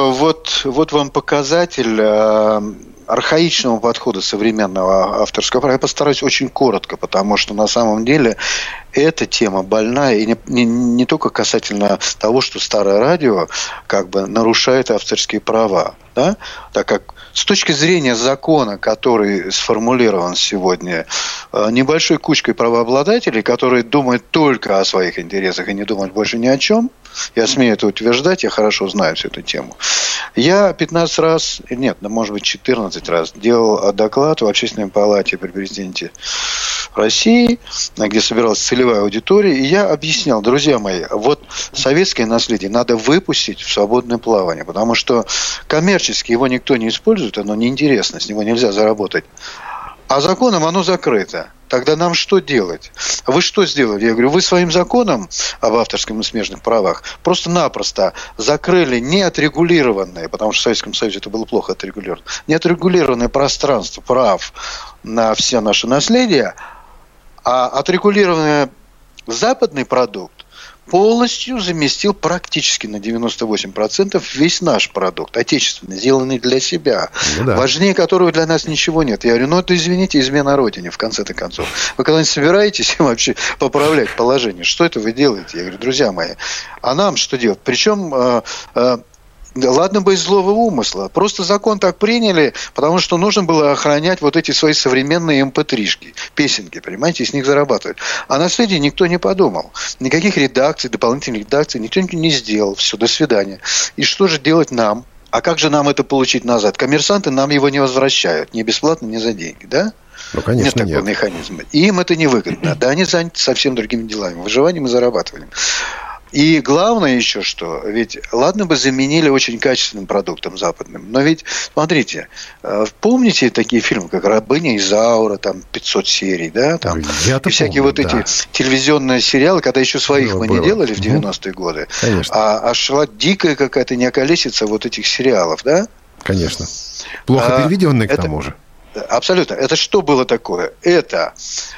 Вот вам показатель архаичного подхода современного авторского права. Я постараюсь очень коротко, потому что на самом деле эта тема больная, и не только касательно того, что старое радио как бы нарушает авторские права, да? Так как с точки зрения закона, который сформулирован сегодня небольшой кучкой правообладателей, которые думают только о своих интересах и не думают больше ни о чем, я смею это утверждать, я хорошо знаю всю эту тему. Я 15 раз, нет, может быть 14 раз делал доклад в Общественной палате при президенте России, где собиралась целевая аудитория, и я объяснял, друзья мои, вот советское наследие надо выпустить в свободное плавание, потому что коммерчески его никто не использует, оно неинтересно, с него нельзя заработать. А законом оно закрыто. Тогда нам что делать? Вы что сделали? Я говорю, вы своим законом об авторском и смежных правах просто-напросто закрыли неотрегулированное, потому что в Советском Союзе это было плохо отрегулировано, неотрегулированное пространство прав на все наше наследие, а отрегулированный западный продукт полностью заместил практически на 98% весь наш продукт, отечественный, сделанный для себя, важнее которого для нас ничего нет. Я говорю, это, извините, измена Родине, в конце-то концов. Вы когда-нибудь собираетесь вообще поправлять положение? Что это вы делаете? Я говорю, друзья мои, а нам что делать? Причем... Ладно бы из злого умысла. Просто закон так приняли, потому что нужно было охранять вот эти свои современные mp3-шки, песенки, понимаете, и с них зарабатывать. А наследие никто не подумал. Никаких редакций, дополнительных редакций никто не сделал. Все, до свидания. И что же делать нам? А как же нам это получить назад? Коммерсанты нам его не возвращают. Ни бесплатно, ни за деньги, да? Ну, конечно, нет такого механизма. И им это невыгодно. Да, они заняты совсем другими делами. Выживанием и зарабатыванием. И главное еще что, ведь ладно бы заменили очень качественным продуктом западным, но ведь, смотрите, помните такие фильмы, как «Рабыня Изаура», там 500 серий, да, там, и всякие помню, эти телевизионные сериалы, когда еще своих мы не делали в 90-е годы, а шла дикая какая-то неоколесица вот этих сериалов, да? Конечно. Плохо переведенные к тому же. Абсолютно. Это что было такое? Это...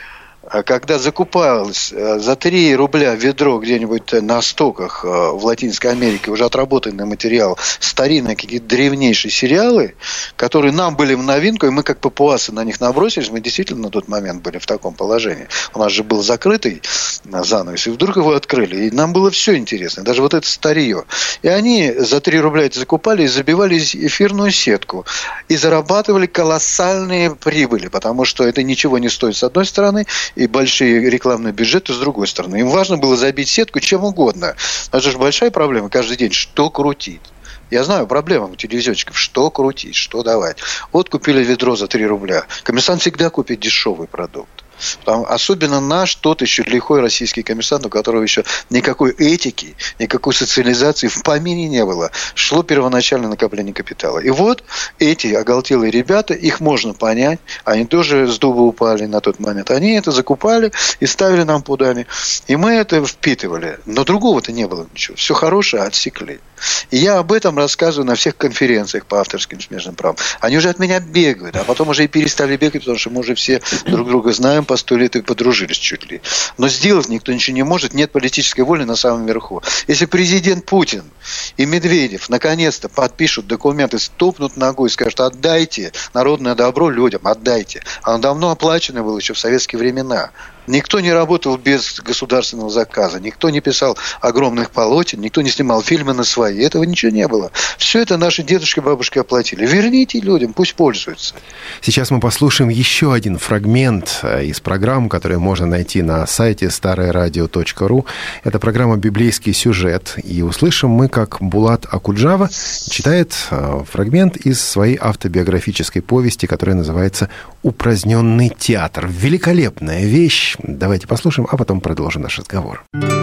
Когда закупалось за 3 рубля ведро где-нибудь на стоках в Латинской Америке уже отработанный материал, старинные какие-то древнейшие сериалы, которые нам были в новинку, и мы как папуасы на них набросились, мы действительно на тот момент были в таком положении. У нас же был закрытый занавес, и вдруг его открыли, и нам было все интересно, даже вот это старье. И они за 3 рубля это закупали и забивали эфирную сетку, и зарабатывали колоссальные прибыли, потому что это ничего не стоит с одной стороны, и большие рекламные бюджеты с другой стороны. Им важно было забить сетку чем угодно. Это же большая проблема каждый день. Что крутить? Я знаю проблему у телевизионщиков. Что крутить? Что давать? Вот купили ведро за 3 рубля. Коммерсант всегда купит дешевый продукт. Особенно наш, тот еще лихой российский коммерсант, у которого еще никакой этики, никакой социализации в помине не было. Шло первоначальное накопление капитала. И вот эти оголтелые ребята, их можно понять, они тоже с дуба упали на тот момент. Они это закупали и ставили нам пудами. И мы это впитывали. Но другого-то не было ничего. Все хорошее отсекли. И я об этом рассказываю на всех конференциях по авторским смежным правам. Они уже от меня бегают, а потом уже и перестали бегать, потому что мы уже все друг друга знаем, по 100 лет и подружились чуть ли. Но сделать никто ничего не может, нет политической воли на самом верху. Если президент Путин и Медведев наконец-то подпишут документы, стопнут ногой и скажут, отдайте народное добро людям, отдайте. Оно давно оплачено было еще в советские времена. Никто не работал без государственного заказа, никто не писал огромных полотен, никто не снимал фильмы на свои. Этого ничего не было. Все это наши дедушки и бабушки оплатили. Верните людям, пусть пользуются. Сейчас мы послушаем еще один фрагмент из программ, которые можно найти на сайте староерадио.ру. Это программа «Библейский сюжет». И услышим мы, как Булат Акуджава читает фрагмент из своей автобиографической повести, которая называется «Упраздненный театр». Великолепная вещь. Давайте послушаем, а потом продолжим наш разговор.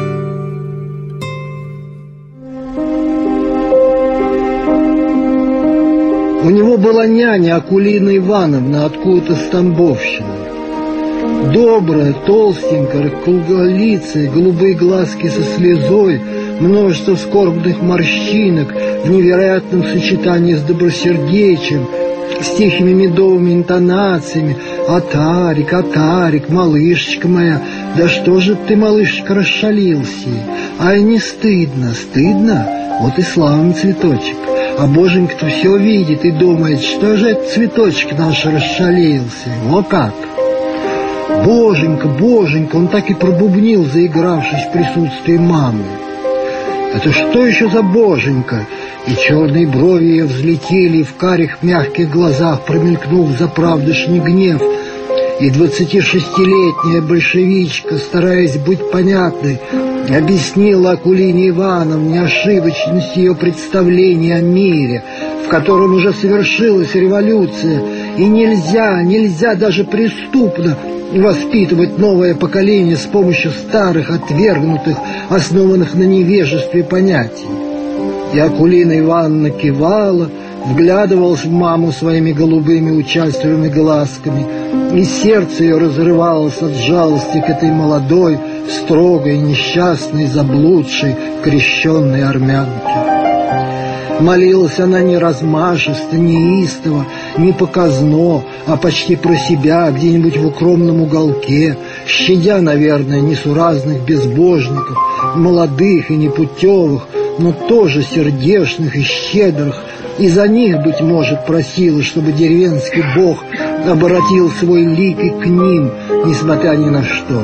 У него была няня Акулина Ивановна, откуда-то с Тамбовщины. Добрая, толстенькая, круглолицая, голубые глазки со слезой, множество скорбных морщинок в невероятном сочетании с добросердечием, с тихими медовыми интонациями. «Атарик, Атарик, малышечка моя, да что же ты, малышечка, расшалился? Ай, не стыдно, стыдно? Вот и славный цветочек. А боженька-то все видит и думает, что же этот цветочек наш расшалился? О как! Боженька, боженька!» Он так и пробубнил, заигравшись в присутствии мамы. «Это что еще за боженька?» И черные брови ее взлетели, и в карих мягких глазах промелькнул заправдышний гнев. И 26-летняя большевичка, стараясь быть понятной, объяснила Акулине Ивановне ошибочность ее представления о мире, в котором уже совершилась революция, и нельзя даже преступно воспитывать новое поколение с помощью старых, отвергнутых, основанных на невежестве понятий. И Акулина Ивановна кивала, вглядывалась в маму своими голубыми участливыми глазками, и сердце ее разрывалось от жалости к этой молодой, строгой, несчастной, заблудшей, крещенной армянке. Молилась она не размашисто, не истово, не показно, а почти про себя, где-нибудь в укромном уголке, щадя, наверное, несуразных безбожников, молодых и непутевых, но тоже сердечных и щедрых, и за них, быть может, просила, чтобы деревенский бог обратил свой лик и к ним, несмотря ни на что.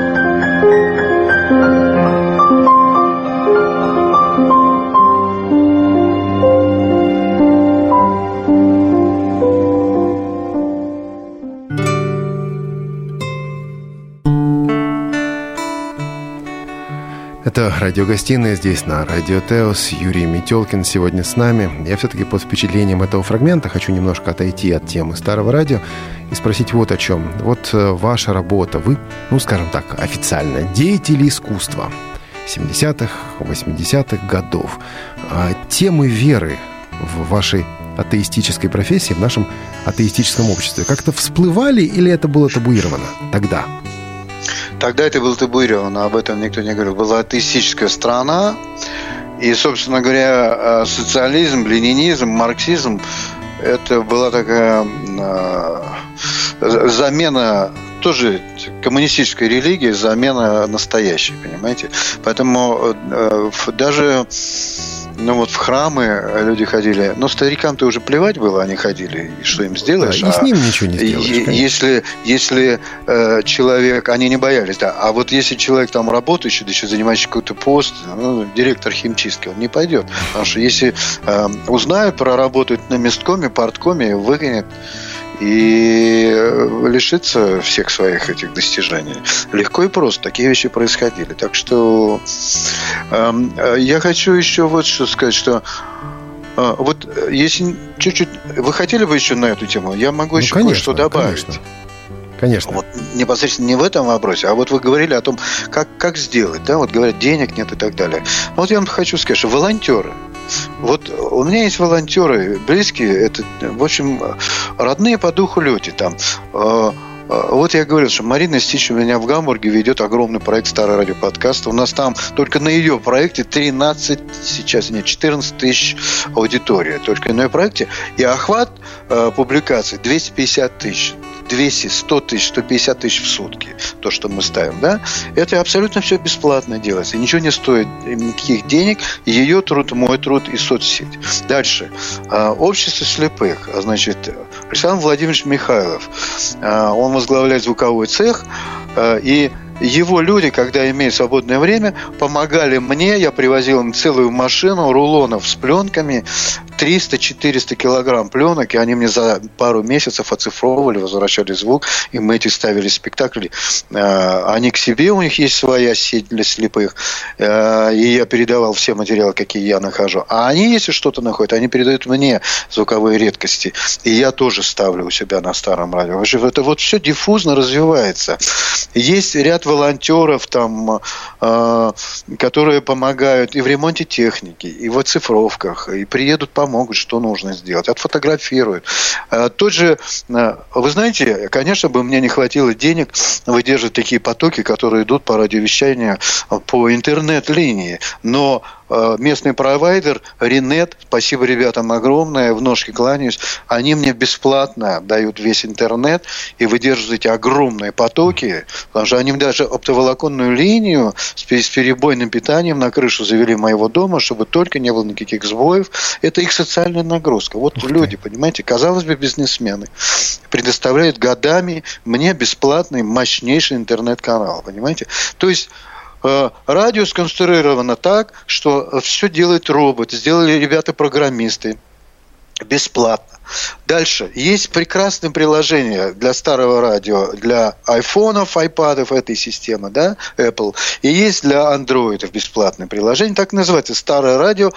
Это радиогостиная здесь на Радио Теос. Юрий Метелкин сегодня с нами. Я все-таки под впечатлением этого фрагмента хочу немножко отойти от темы старого радио и спросить вот о чем. Вот ваша работа, вы, скажем так, официально деятели искусства 70-х, 80-х годов. Темы веры в вашей атеистической профессии, в нашем атеистическом обществе как-то всплывали или это было табуировано тогда? Тогда это было табуировано, об этом никто не говорил. Была атеистическая страна, и, собственно говоря, социализм, ленинизм, марксизм – это была такая замена тоже коммунистической религии, замена настоящей, понимаете? Поэтому даже... в храмы люди ходили. Но старикам-то уже плевать было, они ходили. И что им сделаешь? Да, и с ним ничего не сделаешь. Если человек... Они не боялись, да. А вот если человек там работающий, да еще занимающий какой-то пост, директор химчистки, он не пойдет. Потому что если узнают, проработают на месткоме, парткоме, выгонят и лишиться всех своих этих достижений. Легко и просто. Такие вещи происходили. Так что я хочу еще вот что сказать, что вот если чуть-чуть... Вы хотели бы еще на эту тему? Я могу еще кое-что добавить. Конечно. Вот непосредственно не в этом вопросе, а вот вы говорили о том, как сделать, да, вот говорят, денег нет и так далее. Вот я вам хочу сказать, что волонтеры. Вот у меня есть волонтеры близкие, это, в общем, родные по духу люди там. Вот я говорил, что Марина Стич у меня в Гамбурге ведет огромный проект «Старое радио подкаст». У нас там только на ее проекте 14 тысяч аудитория. Только на ее проекте. И охват публикаций 250 тысяч. 200, 100 тысяч, 150 тысяч в сутки. То, что мы ставим, да? Это абсолютно все бесплатно делается. И ничего не стоит никаких денег. Ее труд, мой труд и соцсеть. Дальше. Общество слепых. Значит, Александр Владимирович Михайлов. Он возглавляет звуковой цех. И его люди, когда имеют свободное время, помогали мне. Я привозил им целую машину рулонов с пленками. 300-400 килограмм пленок, и они мне за пару месяцев оцифровывали, возвращали звук, и мы эти ставили спектакли. Они к себе, у них есть своя сеть для слепых, и я передавал все материалы, какие я нахожу. А они, если что-то находят, они передают мне звуковые редкости, и я тоже ставлю у себя на старом радио. Это вот все диффузно развивается. Есть ряд волонтеров, там, которые помогают и в ремонте техники, и в оцифровках, и приедут помочь помогут, что нужно сделать, отфотографируют. Тот же, вы знаете, конечно бы мне не хватило денег выдерживать такие потоки, которые идут по радиовещанию по интернет-линии, но местный провайдер Ринет, спасибо ребятам огромное, в ножки кланяюсь, они мне бесплатно дают весь интернет и выдерживают эти огромные потоки, потому что они даже оптоволоконную линию с перебойным питанием на крышу завели моего дома, чтобы только не было никаких сбоев. Это их социальная нагрузка. Вот люди, понимаете, казалось бы, бизнесмены предоставляют годами мне бесплатный, мощнейший интернет-канал, понимаете? То есть радио сконструировано так, что все делает робот, сделали ребята-программисты бесплатно. Дальше. Есть прекрасное приложение для старого радио, для айфонов, айпадов этой системы, да, Apple. И есть для андроидов бесплатное приложение, так называется, старое радио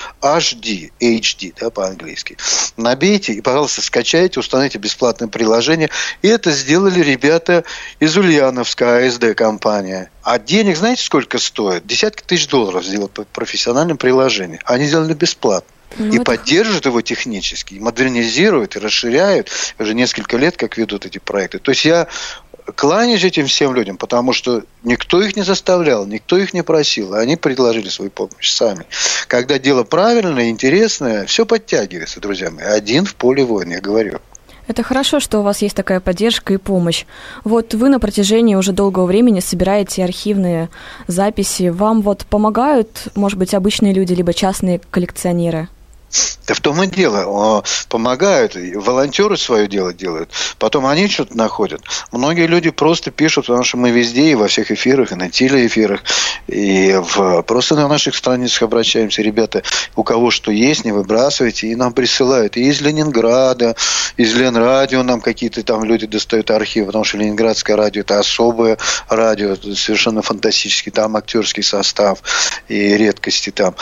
HD, да, по-английски. Набейте и, пожалуйста, скачайте, установите бесплатное приложение. И это сделали ребята из Ульяновска, АСД компания. А денег, знаете, сколько стоит? Десятки тысяч долларов сделать по профессиональному приложению. Они сделали бесплатно. И поддерживают его технически, и модернизируют, и расширяют. Уже несколько лет, как ведут эти проекты. То есть я кланяюсь этим всем людям, потому что никто их не заставлял, никто их не просил. Они предложили свою помощь сами. Когда дело правильное, интересное, все подтягивается, друзья мои. Один в поле воина, я говорю. Это хорошо, что у вас есть такая поддержка и помощь. Вот вы на протяжении уже долгого времени собираете архивные записи. Вам вот помогают, может быть, обычные люди, либо частные коллекционеры? Да в том и дело. Помогают. Волонтеры свое дело делают. Потом они что-то находят. Многие люди просто пишут, потому что мы везде, и во всех эфирах, и на телеэфирах, и просто на наших страницах обращаемся. Ребята, у кого что есть, не выбрасывайте. И нам присылают. И из Ленинграда, из Ленрадио нам какие-то там люди достают архивы, потому что Ленинградское радио – это особое радио, совершенно фантастический. Там актерский состав и редкости там.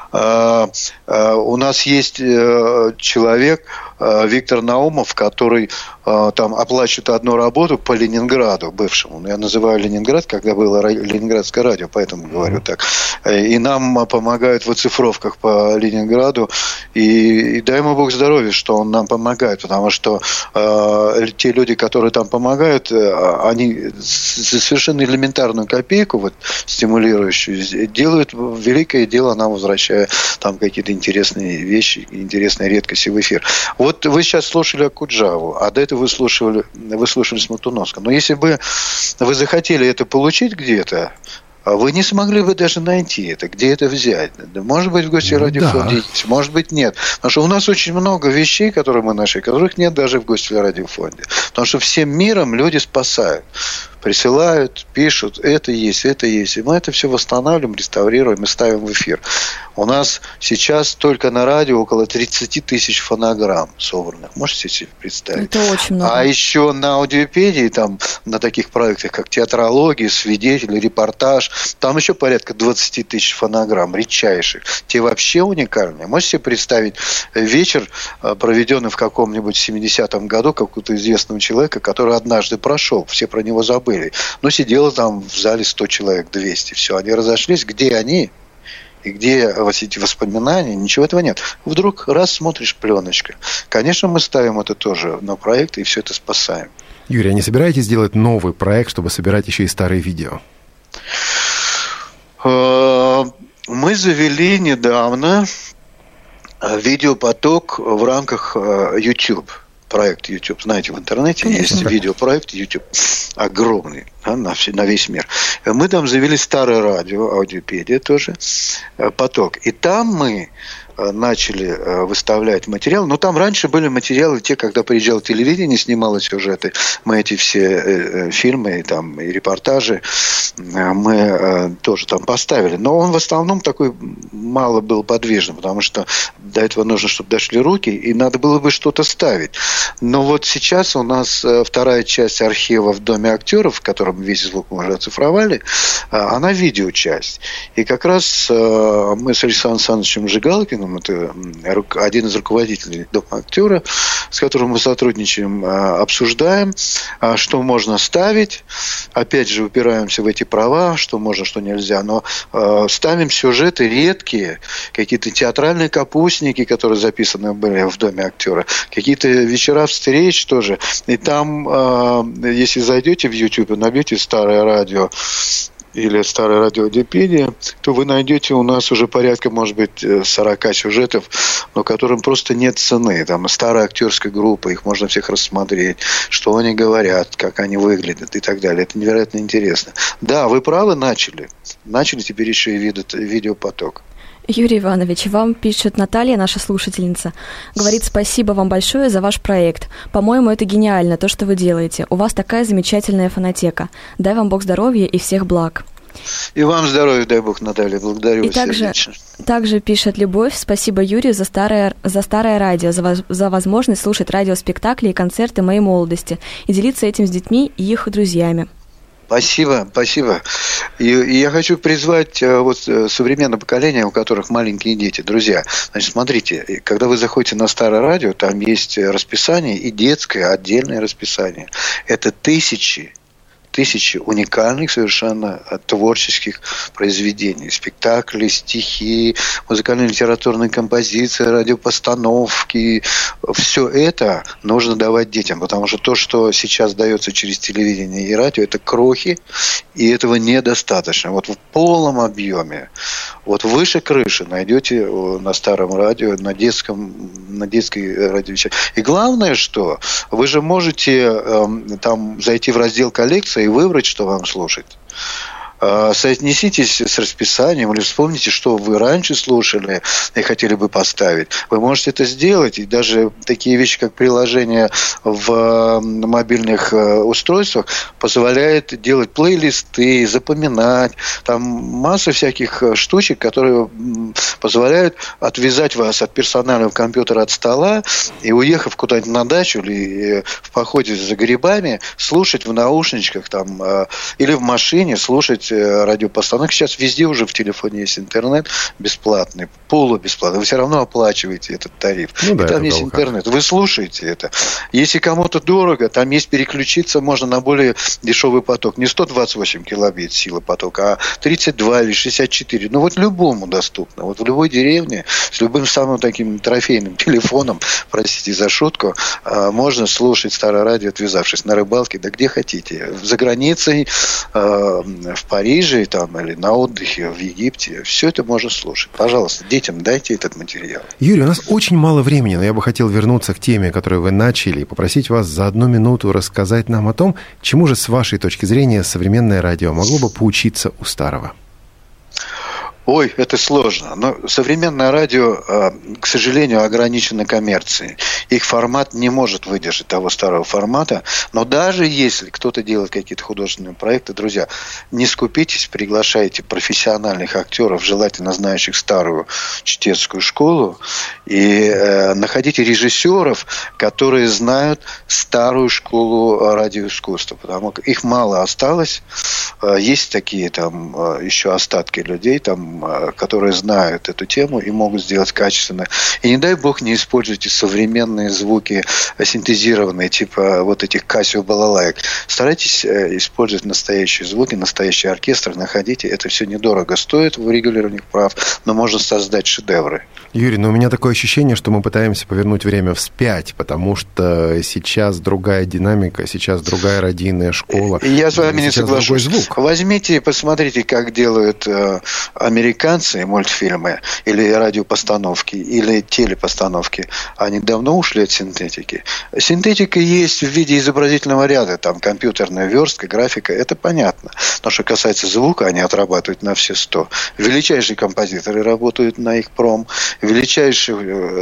У нас есть человек, Виктор Наумов, который там оплачивает одну работу по Ленинграду бывшему. Я называю Ленинград, когда было Ленинградское радио, поэтому говорю так. И нам помогают в оцифровках по Ленинграду. И дай ему Бог здоровья, что он нам помогает, потому что те люди, которые там помогают, они за совершенно элементарную копейку, вот, стимулирующую, делают великое дело, нам возвращая там какие-то интересные вещи, интересные редкости в эфир. Вот вы сейчас слушали Акуджаву, а до этого вы слушали Смоктуновского. Но если бы вы захотели это получить где-то, вы не смогли бы даже найти это, где это взять. Может быть, в Гостевом радиофонде есть, может быть, нет. Потому что у нас очень много вещей, которые мы нашли, которых нет даже в Гостевом радиофонде. Потому что всем миром люди спасают. Присылают, пишут, это есть. И мы это все восстанавливаем, реставрируем и ставим в эфир. У нас сейчас только на радио около 30 тысяч фонограмм собранных. Можете себе представить? Это очень много. А еще на аудиопедии, там, на таких проектах, как театрология, свидетели, репортаж, там еще порядка 20 тысяч фонограмм, редчайших. Те вообще уникальные. Можете себе представить вечер, проведенный в каком-нибудь 70-м году какого-то известного человека, который однажды прошел, все про него забыли. Но сидело там в зале 100 человек, 200. Все, они разошлись. Где они? И где вот эти воспоминания? Ничего этого нет. Вдруг раз смотришь, пленочка. Конечно, мы ставим это тоже на проект и все это спасаем. Юрий, а не собираетесь делать новый проект, чтобы собирать еще и старые видео? Мы завели недавно видеопоток в рамках YouTube. Проект YouTube, знаете, в интернете есть видеопроект YouTube огромный, да, на весь мир. Мы там завели старое радио, аудиопедия тоже, поток. И там мы начали выставлять материал. Но там раньше были материалы, те, когда приезжало телевидение, снимало сюжеты. Мы эти все фильмы там, и репортажи мы тоже там поставили. Но он в основном такой мало был подвижным, потому что до этого нужно, чтобы дошли руки, и надо было бы что-то ставить. Но вот сейчас у нас вторая часть архива в Доме актеров, в котором весь звук мы уже оцифровали, она видеочасть. И как раз мы с Александром Александровичем Жигалкиным Антоновым, это один из руководителей Дома актера, с которым мы сотрудничаем, обсуждаем, что можно ставить. Опять же, упираемся в эти права, что можно, что нельзя. Но ставим сюжеты редкие, какие-то театральные капустники, которые записаны были в Доме актера, какие-то вечера встреч тоже. И там, если зайдете в YouTube, набьете «Старое радио» или «Старая радиодипедия», то вы найдете у нас уже порядка, может быть, 40 сюжетов, но которым просто нет цены. Там старая актерская группа, их можно всех рассмотреть, что они говорят, как они выглядят и так далее. Это невероятно интересно. Да, вы правы, начали. Начали, теперь еще и видеопоток. Юрий Иванович, вам пишет Наталья, наша слушательница. Говорит, спасибо вам большое за ваш проект. По-моему, это гениально, то, что вы делаете. У вас такая замечательная фонотека. Дай вам Бог здоровья и всех благ. И вам здоровья, дай Бог, Наталья. Благодарю вас сердечно. Также пишет Любовь. Спасибо Юрию за старое радио, за возможность слушать радиоспектакли и концерты моей молодости и делиться этим с детьми и их друзьями. Спасибо, спасибо. И я хочу призвать вот современное поколение, у которых маленькие дети. Друзья, значит, смотрите, когда вы заходите на Старое радио, там есть расписание и детское отдельное расписание. Это тысячи уникальных совершенно творческих произведений. Спектакли, стихи, музыкальные литературные композиции, радиопостановки. Все это нужно давать детям, потому что то, что сейчас дается через телевидение и радио, это крохи, и этого недостаточно. Вот в полном объеме, вот выше крыши найдете на Старом радио, на детской радиовещании. И главное, что вы же можете там зайти в раздел коллекции и выбрать, что вам слушать. Соотнеситесь с расписанием или вспомните, что вы раньше слушали и хотели бы поставить. Вы можете это сделать. И даже такие вещи, как приложение в мобильных устройствах, позволяет делать плейлисты, запоминать. Там масса всяких штучек, которые позволяют отвязать вас от персонального компьютера, от стола и, уехав куда-нибудь на дачу или в походе за грибами, слушать в наушничках там, или в машине, слушать радиопостановки. Сейчас везде уже в телефоне есть интернет бесплатный, полубесплатный. Вы все равно оплачиваете этот тариф. Ну, да, и там есть интернет. Вы слушаете это. Если кому-то дорого, там есть переключиться можно на более дешевый поток. Не 128 килобит сила потока, а 32 или 64. Ну, вот любому доступно. Вот в любой деревне с любым самым таким трофейным телефоном, простите за шутку, можно слушать Старое радио, отвязавшись на рыбалке, да где хотите. За границей, в Париже там, или на отдыхе в Египте. Все это можно слушать. Пожалуйста, детям дайте этот материал. Юрий, у нас очень мало времени, но я бы хотел вернуться к теме, которую вы начали, и попросить вас за 1 минуту рассказать нам о том, чему же, с вашей точки зрения, современное радио могло бы поучиться у старого. Ой, это сложно. Но современное радио, к сожалению, ограничено коммерцией. Их формат не может выдержать того старого формата. Но даже если кто-то делает какие-то художественные проекты, друзья, не скупитесь, приглашайте профессиональных актеров, желательно знающих старую чтецкую школу, и находите режиссеров, которые знают старую школу радиоискусства, потому что их мало осталось. Есть такие там еще остатки людей, там, которые знают эту тему и могут сделать качественно. И не дай бог не используйте современные звуки синтезированные, типа вот этих Casio балалаек. Старайтесь использовать настоящие звуки, настоящий оркестр, находите. Это все недорого стоит в урегулировании прав, но можно создать шедевры. Юрий, но у меня такое ощущение, что мы пытаемся повернуть время вспять, потому что сейчас другая динамика, сейчас другая радийная школа. Я с вами не соглашусь. Возьмите и посмотрите, как делают американцы мультфильмы или радиопостановки, или телепостановки. Они давно ушли от синтетики. Синтетика есть в виде изобразительного ряда, там компьютерная верстка, графика, это понятно. Но что касается звука, они отрабатывают на все 100. Величайшие композиторы работают на их пром, величайшие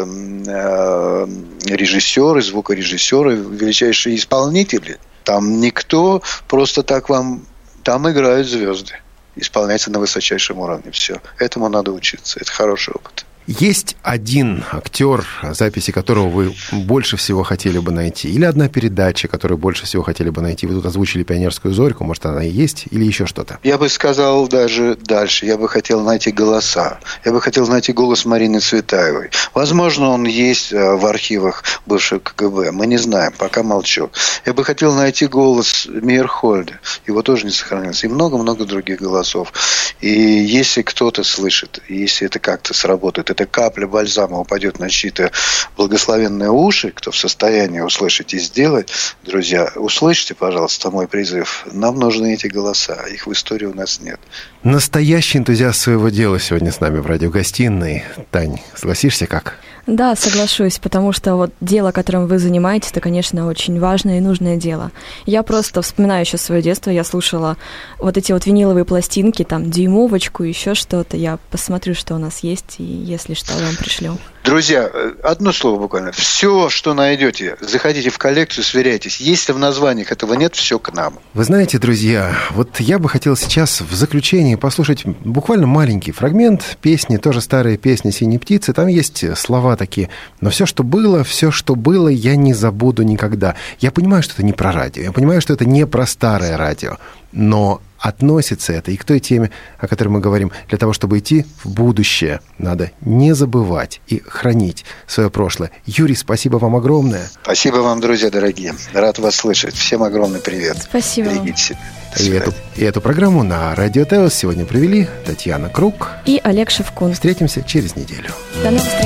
режиссеры, звукорежиссеры, величайшие исполнители. Там никто просто так вам... Там играют звезды. Исполняется на высочайшем уровне. Все. Этому надо учиться. Это хороший опыт. Есть один актер, записи которого вы больше всего хотели бы найти? Или одна передача, которую больше всего хотели бы найти? Вы тут озвучили «Пионерскую зорьку», может, она и есть? Или еще что-то? Я бы сказал даже дальше. Я бы хотел найти голоса. Я бы хотел найти голос Марины Цветаевой. Возможно, он есть в архивах бывшего КГБ. Мы не знаем, пока молчу. Я бы хотел найти голос Мейерхольда. Его тоже не сохранился. И много-много других голосов. И если кто-то слышит, если это как-то сработает, эта капля бальзама упадет на чьи-то благословенные уши, кто в состоянии услышать и сделать, друзья, услышьте, пожалуйста, мой призыв. Нам нужны эти голоса. Их в истории у нас нет. Настоящий энтузиаст своего дела сегодня с нами в радиогостиной. Тань, согласишься как? Да, соглашусь, потому что вот дело, которым вы занимаетесь, это, конечно, очень важное и нужное дело. Я просто вспоминаю еще свое детство, я слушала вот эти вот виниловые пластинки, там, дюймовочку, еще что-то. Я посмотрю, что у нас есть, и если что, я вам пришлю. Друзья, одно слово буквально. Все, что найдете, заходите в коллекцию, сверяйтесь. Если в названиях этого нет, все к нам. Вы знаете, друзья, вот я бы хотел сейчас в заключении послушать буквально маленький фрагмент песни, тоже старые песни «Синей птицы». Там есть слова такие: «Но все, что было, я не забуду никогда». Я понимаю, что это не про радио, я понимаю, что это не про старое радио, но относится это и к той теме, о которой мы говорим. Для того, чтобы идти в будущее, надо не забывать и хранить свое прошлое. Юрий, спасибо вам огромное. Спасибо вам, друзья дорогие. Рад вас слышать. Всем огромный привет. Спасибо. Берегите себя. И эту программу на Радио Теос сегодня провели Татьяна Круг и Олег Шевкун. Встретимся через неделю. До новых встреч.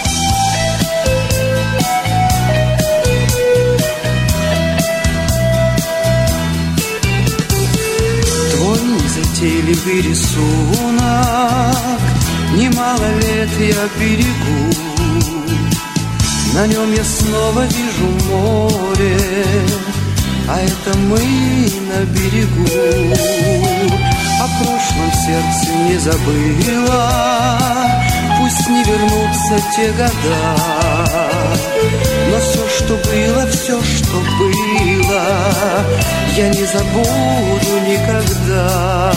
Затейливый рисунок, немало лет я берегу. На нем я снова вижу море, а это мы на берегу. О прошлом сердце не забыло, пусть не вернутся те года. Но все, что было, я не забуду никогда.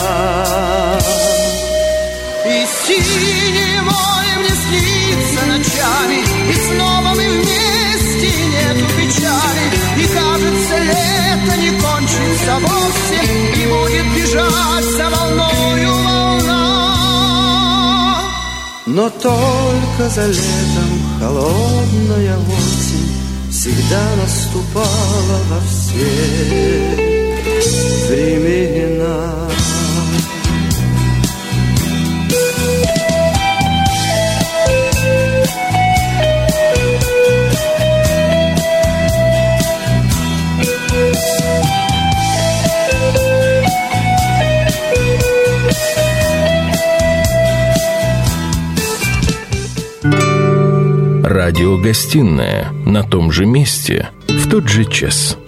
И синее море мне снится ночами, и снова мы вместе, нету печали. И кажется, лето не кончится вовсе, и будет бежать за волною волна. Но только за летом холодная осень всегда наступала во все времена. Радиогостинная на том же месте в тот же час.